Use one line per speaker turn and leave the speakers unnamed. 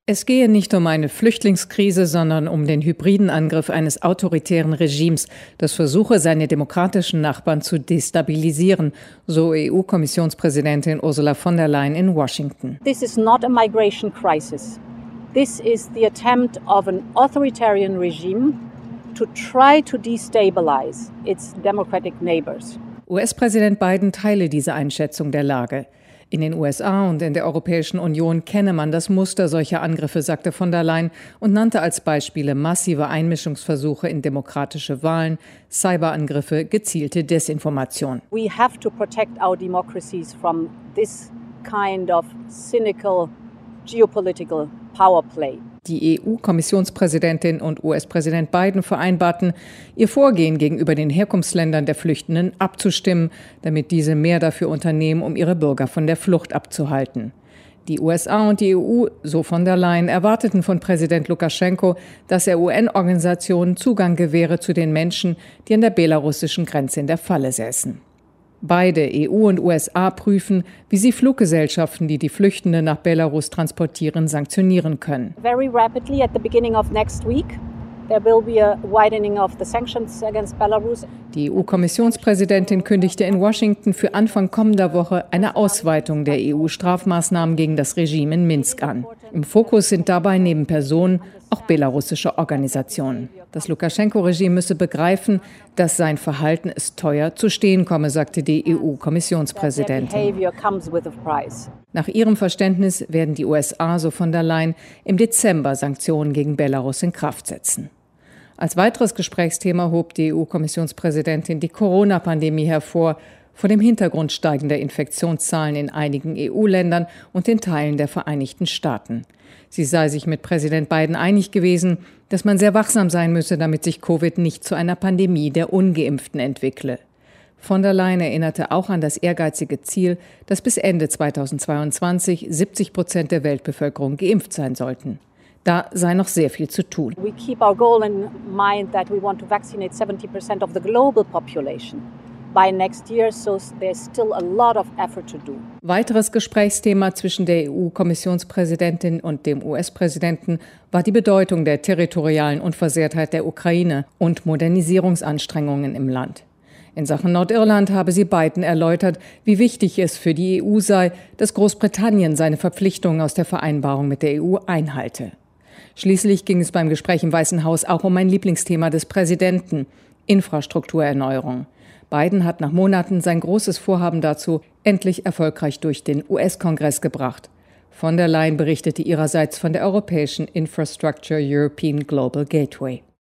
Es gehe nicht um eine Flüchtlingskrise, sondern um den hybriden Angriff eines autoritären Regimes, das versuche, seine demokratischen Nachbarn zu destabilisieren, so EU-Kommissionspräsidentin Ursula von der Leyen in Washington.
This is not a migration crisis. This is the attempt of an authoritarian regime to try to destabilize its democratic neighbors.
US-Präsident Biden teile diese Einschätzung der Lage. In den USA und in der Europäischen Union kenne man das Muster solcher Angriffe, sagte von der Leyen und nannte als Beispiele massive Einmischungsversuche in demokratische Wahlen, Cyberangriffe, gezielte Desinformation.
We have to protect our democracies from this kind of cynical geopolitical power play.
Die EU-Kommissionspräsidentin und US-Präsident Biden vereinbarten, ihr Vorgehen gegenüber den Herkunftsländern der Flüchtenden abzustimmen, damit diese mehr dafür unternehmen, um ihre Bürger von der Flucht abzuhalten. Die USA und die EU, so von der Leyen, erwarteten von Präsident Lukaschenko, dass er UN-Organisationen Zugang gewähre zu den Menschen, die an der belarussischen Grenze in der Falle säßen. Beide, EU und USA, prüfen, wie sie Fluggesellschaften, die die Flüchtenden nach Belarus transportieren, sanktionieren können.
Very rapidly at the beginning of next week, there will be a widening of the sanctions against Belarus.
Die EU-Kommissionspräsidentin kündigte in Washington für Anfang kommender Woche eine Ausweitung der EU-Strafmaßnahmen gegen das Regime in Minsk an. Im Fokus sind dabei neben Personen auch belarussische Organisationen. Das Lukaschenko-Regime müsse begreifen, dass sein Verhalten es teuer zu stehen komme, sagte die EU-Kommissionspräsidentin. Nach ihrem Verständnis werden die USA, so von der Leyen, im Dezember Sanktionen gegen Belarus in Kraft setzen. Als weiteres Gesprächsthema hob die EU-Kommissionspräsidentin die Corona-Pandemie hervor, vor dem Hintergrund steigender Infektionszahlen in einigen EU-Ländern und in Teilen der Vereinigten Staaten. Sie sei sich mit Präsident Biden einig gewesen, dass man sehr wachsam sein müsse, damit sich Covid nicht zu einer Pandemie der Ungeimpften entwickle. Von der Leyen erinnerte auch an das ehrgeizige Ziel, dass bis Ende 2022 70% der Weltbevölkerung geimpft sein sollten. Da sei noch sehr viel zu tun.
We keep our goal in mind that we want to vaccinate 70% of the global population by next year, so there's still a lot of effort to do.
Weiteres Gesprächsthema zwischen der EU-Kommissionspräsidentin und dem US-Präsidenten war die Bedeutung der territorialen Unversehrtheit der Ukraine und Modernisierungsanstrengungen im Land. In Sachen Nordirland habe sie Biden erläutert, wie wichtig es für die EU sei, dass Großbritannien seine Verpflichtungen aus der Vereinbarung mit der EU einhalte. Schließlich ging es beim Gespräch im Weißen Haus auch um ein Lieblingsthema des Präsidenten: Infrastrukturerneuerung. Biden hat nach Monaten sein großes Vorhaben dazu endlich erfolgreich durch den US-Kongress gebracht. Von der Leyen berichtete ihrerseits von der europäischen Infrastructure European Global Gateway.